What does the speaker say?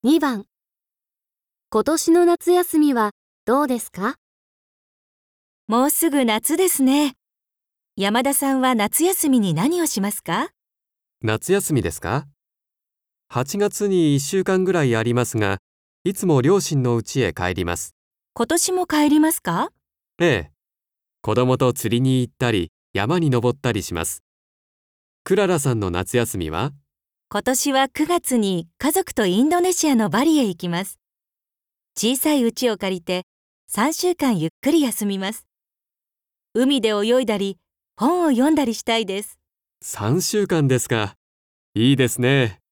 2番、今年の夏休みはどうですか？ もうすぐ夏ですね。山田さんは夏休みに何をしますか？ 夏休みですか？ 8 月に1週間ぐらいありますが、いつも両親の家へ帰ります。 今年も帰りますか？ ええ、子供と釣りに行ったり、山に登ったりします。クララさんの夏休みは？ 今年は9月に家族とインドネシアのバリへ行きます。小さい家を借りて3週間ゆっくり休みます。海で泳いだり、本を読んだりしたいです。 3週間ですか。いいですね。